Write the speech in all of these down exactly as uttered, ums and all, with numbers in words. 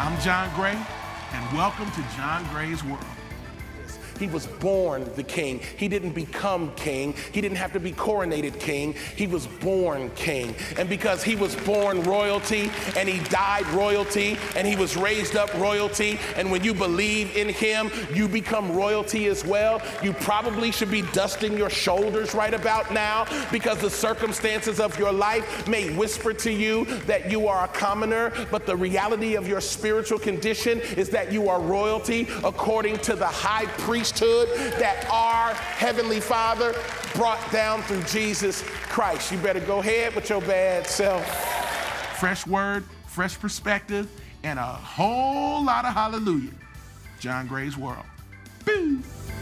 I'm John Gray, and welcome to John Gray's World. He was born the king. He didn't become king. He didn't have to be coronated king. He was born king. And because he was born royalty, and he died royalty, and he was raised up royalty, and when you believe in him, you become royalty as well, you probably should be dusting your shoulders right about now, because the circumstances of your life may whisper to you that you are a commoner, but the reality of your spiritual condition is that you are royalty according to the high priest that our Heavenly Father brought down through Jesus Christ. You better go ahead with your bad self. Fresh word, fresh perspective, and a whole lot of hallelujah. John Gray's World. Boo!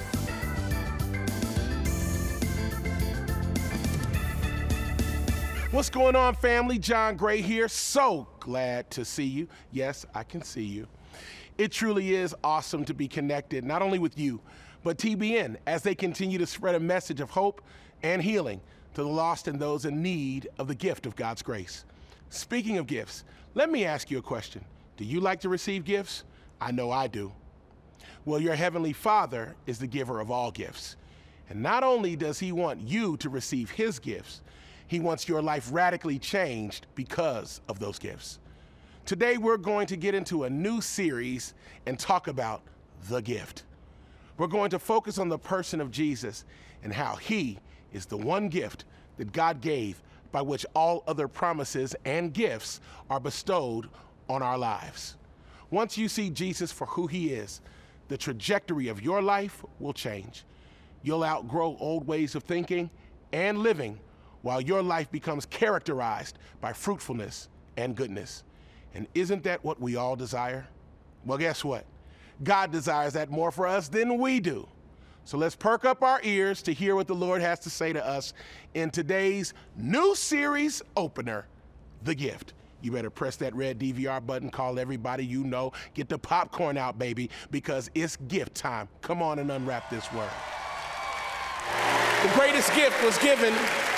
What's going on, family? John Gray here. So glad to see you. Yes, I can see you. It truly is awesome to be connected, not only with you, but T B N, as they continue to spread a message of hope and healing to the lost and those in need of the gift of God's grace. Speaking of gifts, let me ask you a question. Do you like to receive gifts? I know I do. Well, your Heavenly Father is the giver of all gifts. And not only does he want you to receive his gifts, he wants your life radically changed because of those gifts. Today, we're going to get into a new series and talk about the gift. We're going to focus on the person of Jesus and how he is the one gift that God gave by which all other promises and gifts are bestowed on our lives. Once you see Jesus for who he is, the trajectory of your life will change. You'll outgrow old ways of thinking and living while your life becomes characterized by fruitfulness and goodness. And isn't that what we all desire? Well, guess what? God desires that more for us than we do. So let's perk up our ears to hear what the Lord has to say to us in today's new series opener, The Gift. You better press that red D V R button, call everybody you know, get the popcorn out, baby, because it's gift time. Come on and unwrap this word. The greatest gift was given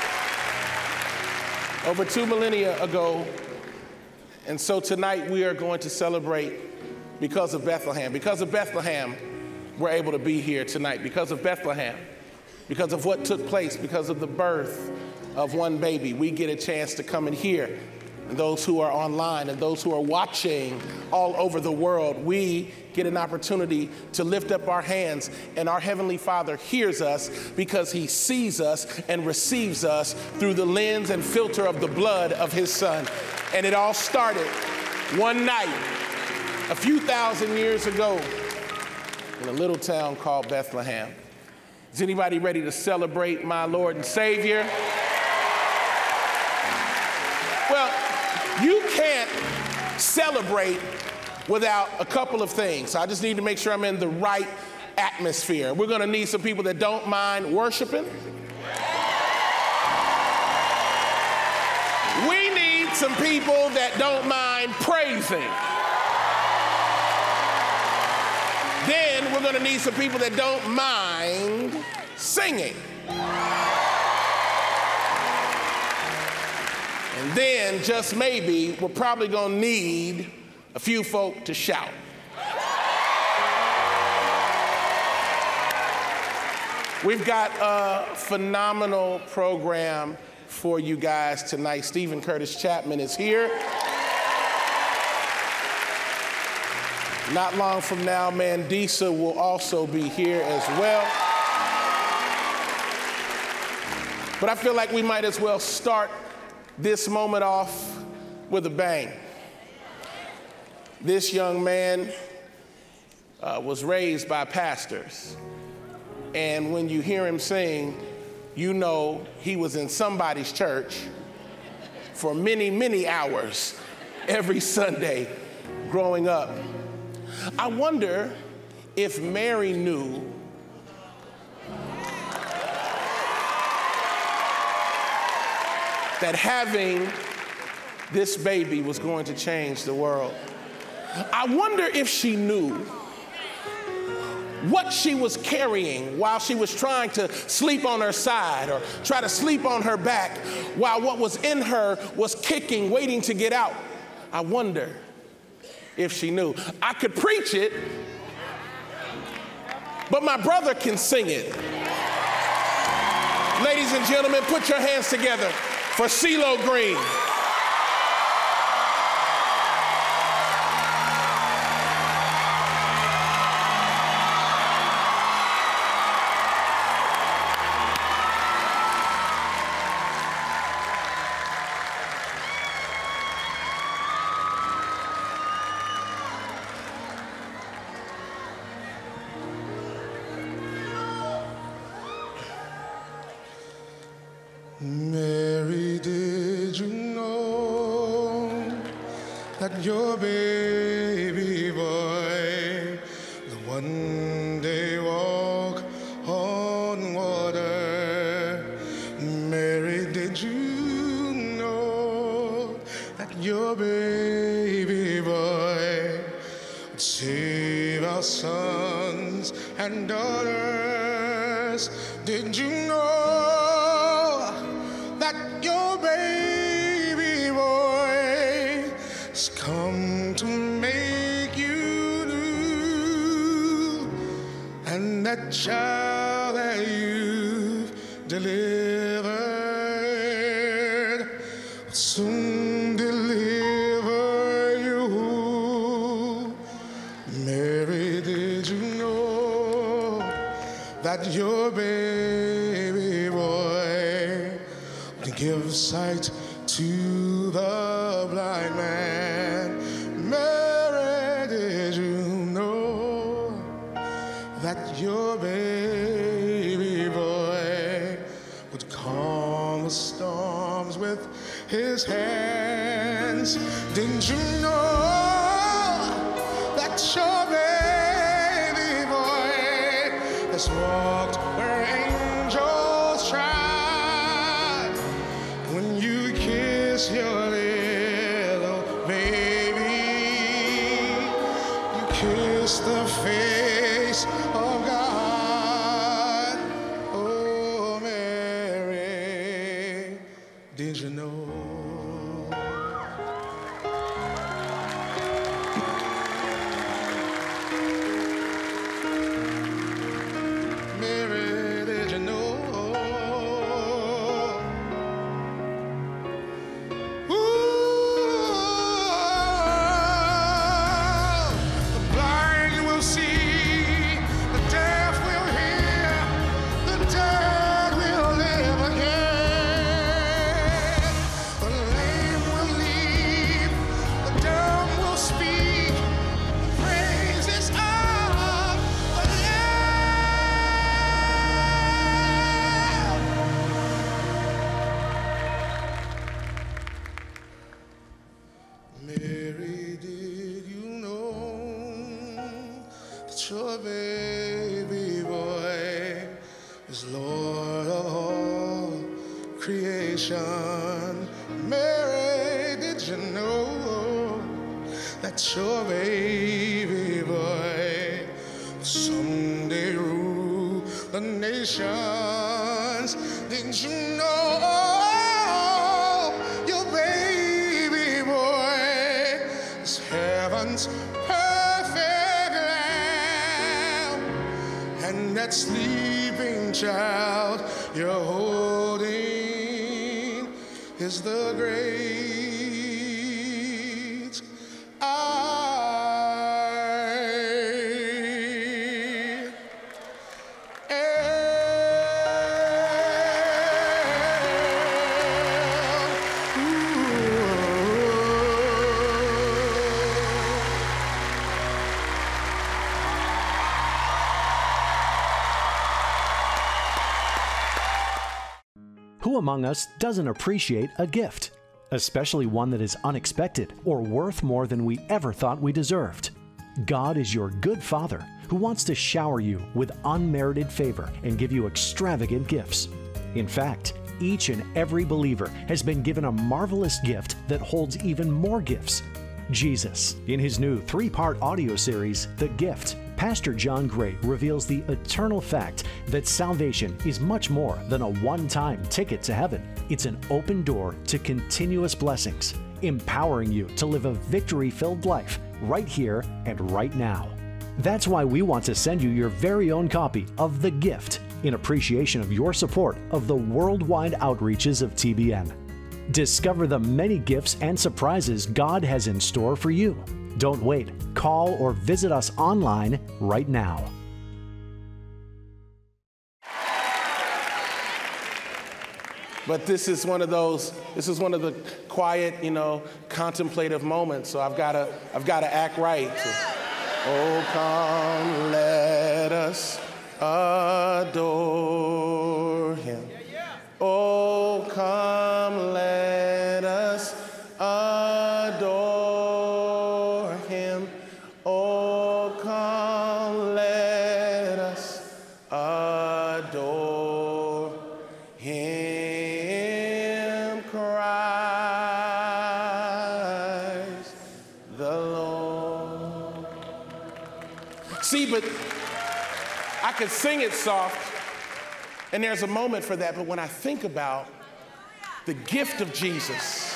over two millennia ago. And so tonight we are going to celebrate because of Bethlehem. Because of Bethlehem, we're able to be here tonight. Because of Bethlehem, because of what took place, because of the birth of one baby, we get a chance to come and hear. And those who are online and those who are watching all over the world, we get an opportunity to lift up our hands, and our Heavenly Father hears us because he sees us and receives us through the lens and filter of the blood of his Son. And it all started one night, a few thousand years ago, in a little town called Bethlehem. Is anybody ready to celebrate my Lord and Savior? Well, you can't celebrate without a couple of things. I just need to make sure I'm in the right atmosphere. We're going to need some people that don't mind worshiping. We need some people that don't mind praising. Then we're going to need some people that don't mind singing. And then, just maybe, we're probably going to need a few folk to shout. We've got a phenomenal program for you guys tonight. Stephen Curtis Chapman is here. Not long from now, Mandisa will also be here as well. But I feel like we might as well start this moment off with a bang. This young man uh, was raised by pastors. And when you hear him sing, you know he was in somebody's church for many, many hours every Sunday growing up. I wonder if Mary knew that having this baby was going to change the world. I wonder if she knew what she was carrying while she was trying to sleep on her side or try to sleep on her back while what was in her was kicking, waiting to get out. I wonder if she knew. I could preach it, but my brother can sing it. Ladies and gentlemen, put your hands together for CeeLo Green. Mary, did you know that your baby boy will one day walk on water? Mary, did you know that your baby boy would save our sons and daughters? Did you know that your baby boy has come to make you new, and that child that you've delivered will soon deliver you? Mary, did you know that your baby boy give sight to the blind man? Mary, did you know that your baby boy would calm the storms with his hands? Didn't you know that your baby boy has walked where angels trod? When you kiss your little baby, you kiss the face of God. Oh, Mary, did you know? Mary, did you know? Mary, did you know that your baby boy is Lord of all creation? Mary, did you know that your baby boy will someday rule the nations? Did you know your baby boy is heaven's perfect lamb, and that sleeping child you're holding is the great I Who among us doesn't appreciate a gift, especially one that is unexpected or worth more than we ever thought we deserved? God is your good Father who wants to shower you with unmerited favor and give you extravagant gifts. In fact, each and every believer has been given a marvelous gift that holds even more gifts. Jesus. In his new three-part audio series, The Gift, Pastor John Gray reveals the eternal fact that salvation is much more than a one-time ticket to heaven. It's an open door to continuous blessings, empowering you to live a victory-filled life right here and right now. That's why we want to send you your very own copy of The Gift in appreciation of your support of the worldwide outreaches of T B N. Discover the many gifts and surprises God has in store for you. Don't wait. Call or visit us online right now. But this is one of those, this is one of the quiet, you know, contemplative moments. So I've got to, I've got to act right. So, oh, come, let us adore him. Oh, come, let us adore him. Oh, come, let us adore him, Christ the Lord. See, but I could sing it soft, and there's a moment for that, but when I think about the gift of Jesus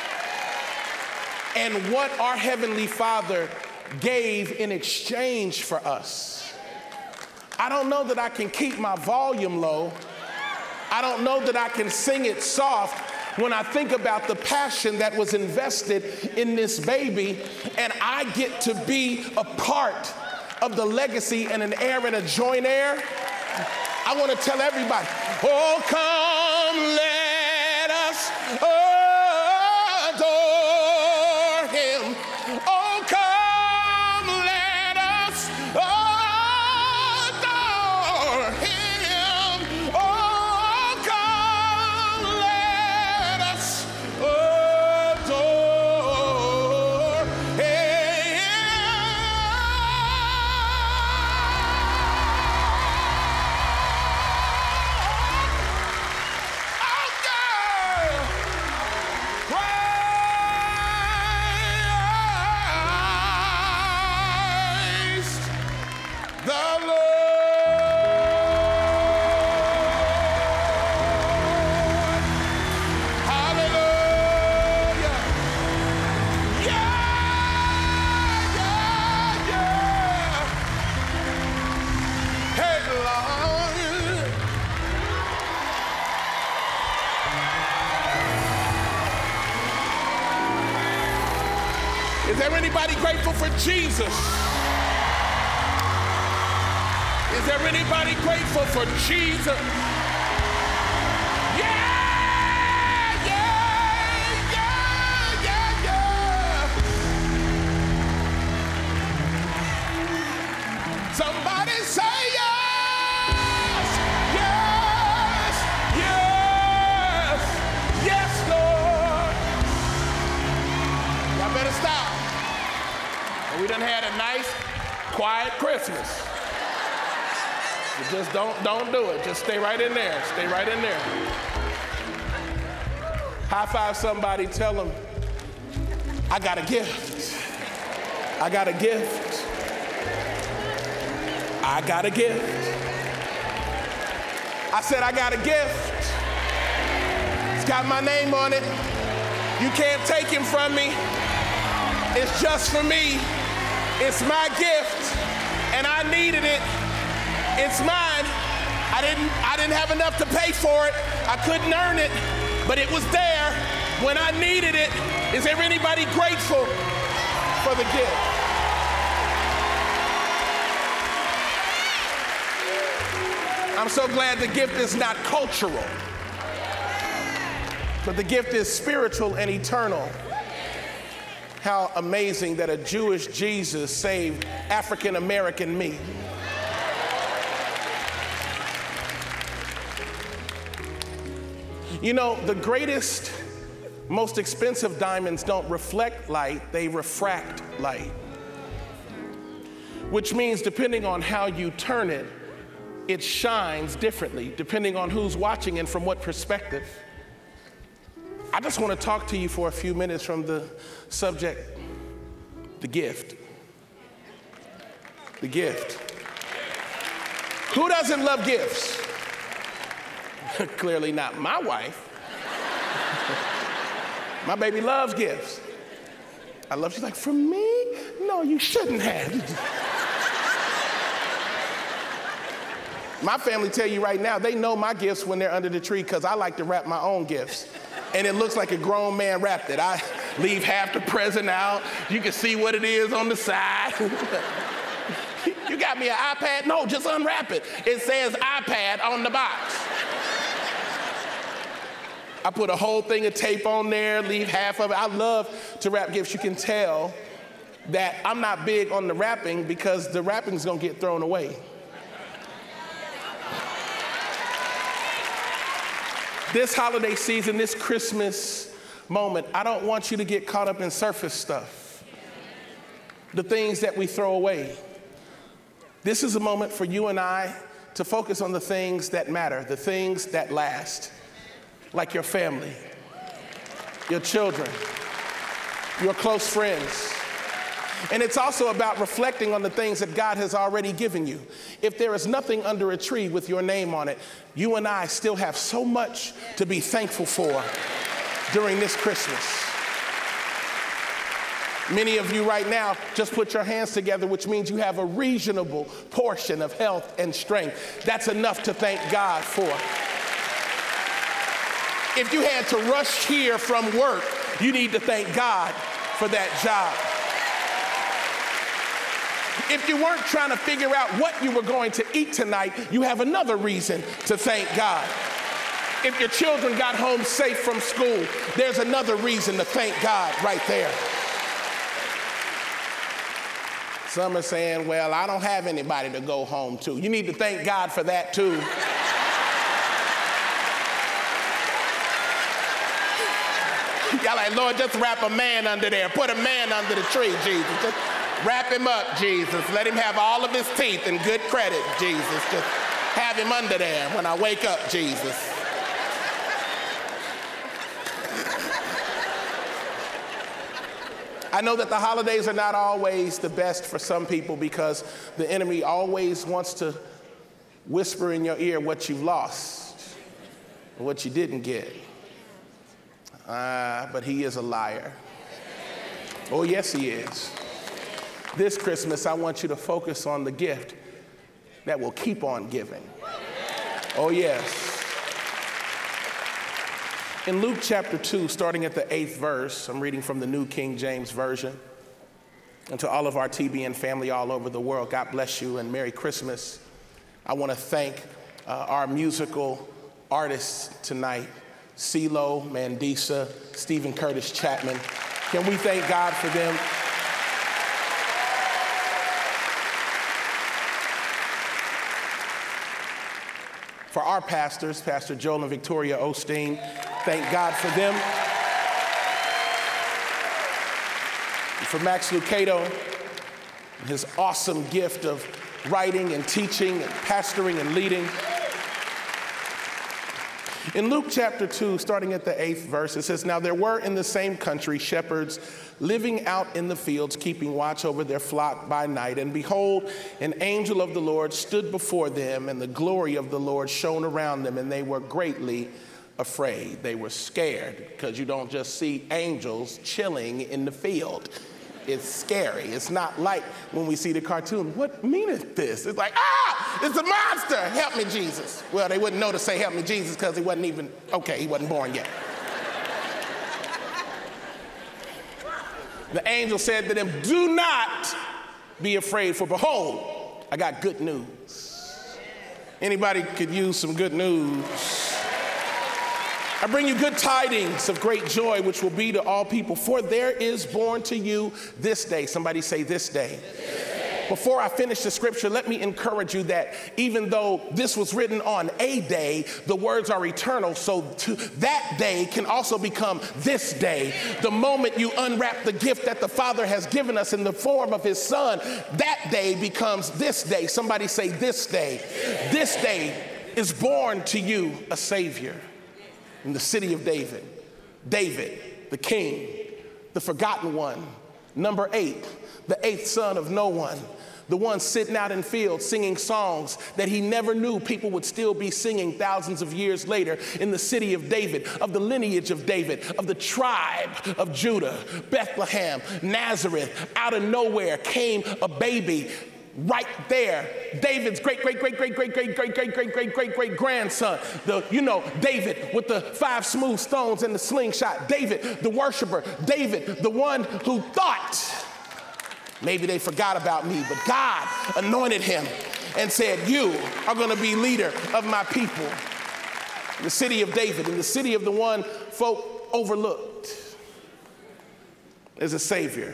and what our Heavenly Father gave in exchange for us, I don't know that I can keep my volume low. I don't know that I can sing it soft when I think about the passion that was invested in this baby, and I get to be a part of the legacy and an heir and a joint heir. I want to tell everybody, oh, come, let us adore him. Oh, come, let us adore him. Oh, come, let us adore him. Is there anybody grateful for Jesus? Is there anybody grateful for Jesus? Yeah, yeah, yeah, yeah, yeah. Somebody say yes, yes, yes, yes, Lord. Y'all better stop. We done had a nice, quiet Christmas. So just don't, don't do it. Just stay right in there. Stay right in there. High five somebody, tell them, I got a gift. I got a gift. I got a gift. I said, I got a gift. It's got my name on it. You can't take him from me. It's just for me. It's my gift, and I needed it. It's mine. I didn't, I didn't have enough to pay for it. I couldn't earn it, but it was there when I needed it. Is there anybody grateful for the gift? I'm so glad the gift is not cultural, but the gift is spiritual and eternal. How amazing that a Jewish Jesus saved African American me. You know, the greatest, most expensive diamonds don't reflect light, they refract light. Which means depending on how you turn it, it shines differently, depending on who's watching and from what perspective. I just want to talk to you for a few minutes from the subject, the gift. The gift. Who doesn't love gifts? Clearly not my wife. My baby loves gifts. I love, she's like, for me? No, no, you shouldn't have. My family tell you right now, they know my gifts when they're under the tree because I like to wrap my own gifts. And it looks like a grown man wrapped it. I leave half the present out. You can see what it is on the side. You got me an iPad? No, just unwrap it. It says iPad on the box. I put a whole thing of tape on there, leave half of it. I love to wrap gifts. You can tell that I'm not big on the wrapping because the wrapping's gonna get thrown away. This holiday season, this Christmas moment, I don't want you to get caught up in surface stuff, the things that we throw away. This is a moment for you and I to focus on the things that matter, the things that last, like your family, your children, your close friends. And it's also about reflecting on the things that God has already given you. If there is nothing under a tree with your name on it, you and I still have so much to be thankful for during this Christmas. Many of you right now just put your hands together, which means you have a reasonable portion of health and strength. That's enough to thank God for. If you had to rush here from work, you need to thank God for that job. If you weren't trying to figure out what you were going to eat tonight, you have another reason to thank God. If your children got home safe from school, there's another reason to thank God right there. Some are saying, well, I don't have anybody to go home to. You need to thank God for that too. Y'all like, Lord, just wrap a man under there. Put a man under the tree, Jesus. Just wrap him up, Jesus. Let him have all of his teeth and good credit, Jesus. Just have him under there when I wake up, Jesus. I know that the holidays are not always the best for some people because the enemy always wants to whisper in your ear what you've lost, what you didn't get. Uh, but he is a liar. Oh, yes, he is. This Christmas, I want you to focus on the gift that will keep on giving. Oh, yes. In Luke chapter two, starting at the eighth verse, I'm reading from the New King James Version. And to all of our T B N family all over the world, God bless you and Merry Christmas. I want to thank uh, our musical artists tonight, CeeLo, Mandisa, Stephen Curtis Chapman. Can we thank God for them? For our pastors, Pastor Joel and Victoria Osteen, thank God for them. And for Max Lucado, his awesome gift of writing and teaching and pastoring and leading. In Luke chapter two, starting at the eighth verse, it says, now there were in the same country shepherds living out in the fields, keeping watch over their flock by night. And behold, an angel of the Lord stood before them, and the glory of the Lord shone around them, and they were greatly afraid. They were scared, because you don't just see angels chilling in the field. It's scary. It's not like when we see the cartoon, what meaneth this? It's like, ah, it's a monster. Help me, Jesus. Well, they wouldn't know to say help me, Jesus, because he wasn't even, okay, he wasn't born yet. The angel said to them, do not be afraid, for behold, I got good news. Anybody could use some good news? I bring you good tidings of great joy, which will be to all people, for there is born to you this day. Somebody say this day. This day. Before I finish the scripture, let me encourage you that even though this was written on a day, the words are eternal. So to that day can also become this day. The moment you unwrap the gift that the Father has given us in the form of his Son, that day becomes this day. Somebody say this day. This day is born to you a Savior. In the city of David, David, the king, the forgotten one, number eight, the eighth son of no one, the one sitting out in fields singing songs that he never knew people would still be singing thousands of years later in the city of David, of the lineage of David, of the tribe of Judah, Bethlehem, Nazareth. Out of nowhere came a baby. Right there, David's great, great, great, great, great, great, great, great, great, great, great, great grandson. The, you know, David with the five smooth stones and the slingshot. David, the worshiper. David, the one who thought maybe they forgot about me, but God anointed him and said, you are going to be leader of my people. The city of David, in the city of the one folk overlooked, is a Savior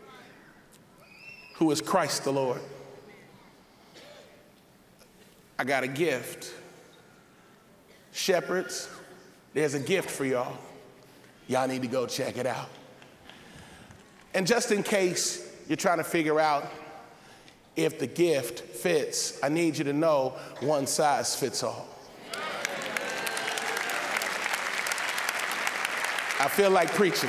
who is Christ the Lord. I got a gift. Shepherds, there's a gift for y'all. Y'all need to go check it out. And just in case you're trying to figure out if the gift fits, I need you to know one size fits all. I feel like preaching.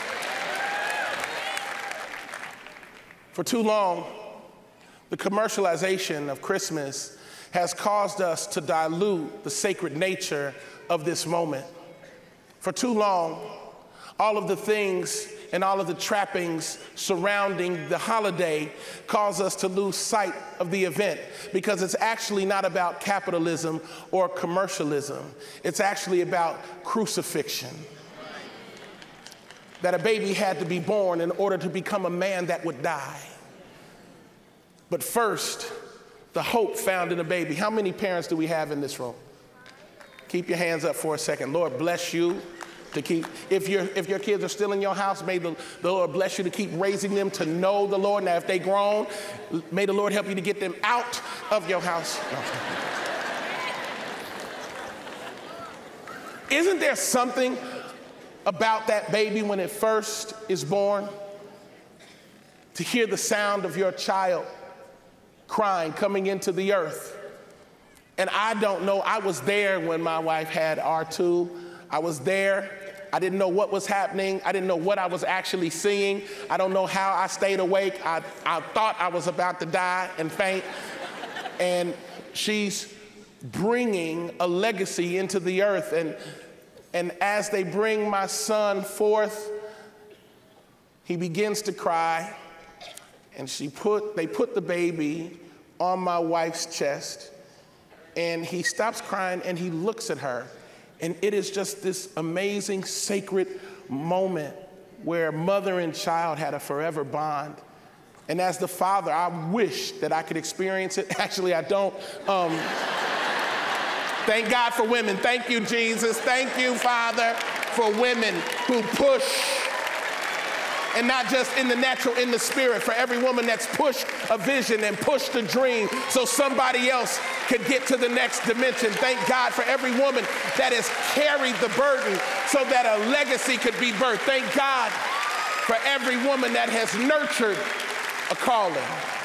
For too long, the commercialization of Christmas has caused us to dilute the sacred nature of this moment. For too long, all of the things and all of the trappings surrounding the holiday cause us to lose sight of the event, because it's actually not about capitalism or commercialism. It's actually about crucifixion. That a baby had to be born in order to become a man that would die. But first, the hope found in a baby. How many parents do we have in this room? Keep your hands up for a second. Lord bless you to keep, if, your if your kids are still in your house, may the, the Lord bless you to keep raising them to know the Lord. Now, if they grown, may the Lord help you to get them out of your house. Isn't there something about that baby when it first is born? To hear the sound of your child crying, coming into the earth. And I don't know, I was there when my wife had R two. I was there. I didn't know what was happening. I didn't know what I was actually seeing. I don't know how I stayed awake. I, I thought I was about to die and faint. And she's bringing a legacy into the earth. And, and as they bring my son forth, he begins to cry. And she put, they put the baby on my wife's chest, and he stops crying and he looks at her. And it is just this amazing, sacred moment where mother and child had a forever bond. And as the father, I wish that I could experience it. Actually, I don't. Um, thank God for women. Thank you, Jesus. Thank you, Father, for women who push. And not just in the natural, in the spirit, for every woman that's pushed a vision and pushed a dream so somebody else could get to the next dimension. Thank God for every woman that has carried the burden so that a legacy could be birthed. Thank God for every woman that has nurtured a calling.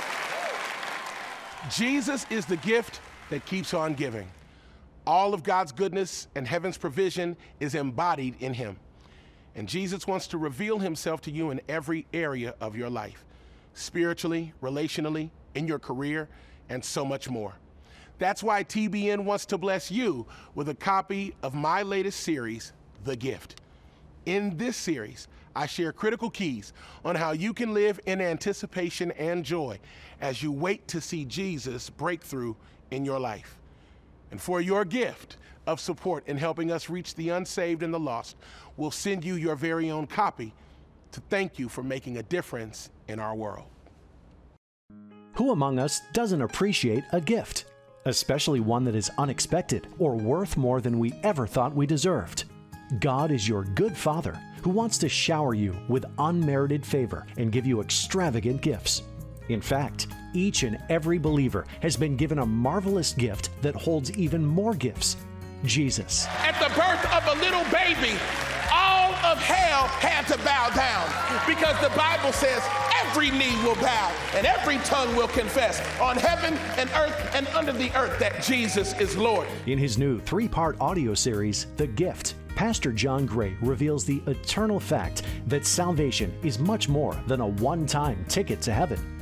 Jesus is the gift that keeps on giving. All of God's goodness and heaven's provision is embodied in him. And Jesus wants to reveal himself to you in every area of your life, spiritually, relationally, in your career, and so much more. That's why T B N wants to bless you with a copy of my latest series, The Gift. In this series, I share critical keys on how you can live in anticipation and joy as you wait to see Jesus break through in your life. And for your gift of support in helping us reach the unsaved and the lost, we'll send you your very own copy to thank you for making a difference in our world. Who among us doesn't appreciate a gift, especially one that is unexpected or worth more than we ever thought we deserved? God is your good Father who wants to shower you with unmerited favor and give you extravagant gifts. In fact, each and every believer has been given a marvelous gift that holds even more gifts: Jesus. At the birth of a little baby, all of hell had to bow down, because the Bible says every knee will bow and every tongue will confess on heaven and earth and under the earth that Jesus is Lord. In his new three-part audio series, The Gift, Pastor John Gray reveals the eternal fact that salvation is much more than a one-time ticket to heaven.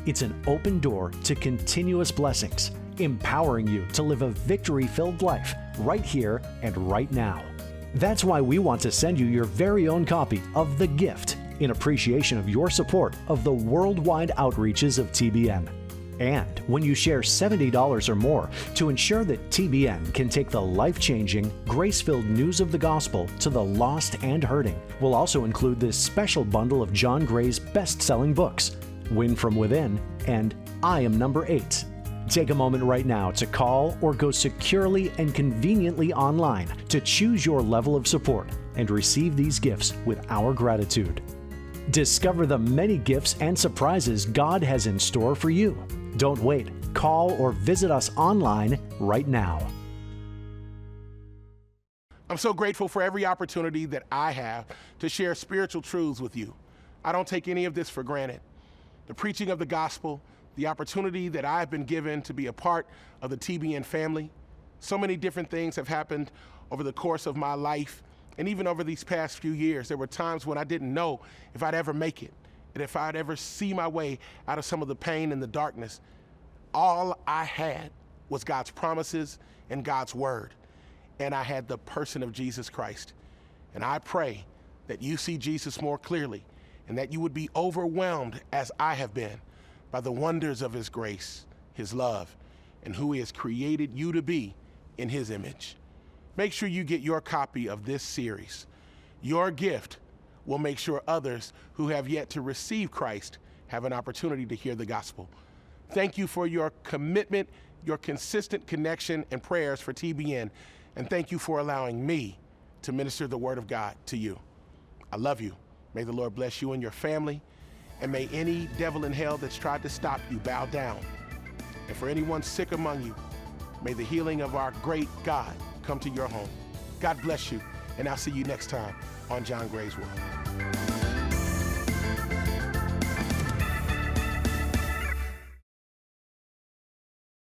It's an open door to continuous blessings, empowering you to live a victory-filled life right here and right now. That's why we want to send you your very own copy of The Gift in appreciation of your support of the worldwide outreaches of T B N. And when you share seventy dollars or more to ensure that T B N can take the life-changing, grace-filled news of the gospel to the lost and hurting, we'll also include this special bundle of John Gray's best-selling books, Win from Within and I Am Number Eight. Take a moment right now to call or go securely and conveniently online to choose your level of support and receive these gifts with our gratitude. Discover the many gifts and surprises God has in store for you. Don't wait. Call or visit us online right now. I'm so grateful for every opportunity that I have to share spiritual truths with you. I don't take any of this for granted. The preaching of the gospel, the opportunity that I've been given to be a part of the T B N family. So many different things have happened over the course of my life, and even over these past few years. There were times when I didn't know if I'd ever make it, and if I'd ever see my way out of some of the pain and the darkness. All I had was God's promises and God's word, and I had the person of Jesus Christ. And I pray that you see Jesus more clearly, and that you would be overwhelmed, as I have been, by the wonders of his grace, his love, and who he has created you to be in his image. Make sure you get your copy of this series. Your gift will make sure others who have yet to receive Christ have an opportunity to hear the gospel. Thank you for your commitment, your consistent connection and prayers for T B N, and thank you for allowing me to minister the word of God to you. I love you. May the Lord bless you and your family. And may any devil in hell that's tried to stop you bow down. And for anyone sick among you, may the healing of our great God come to your home. God bless you, and I'll see you next time on John Gray's World.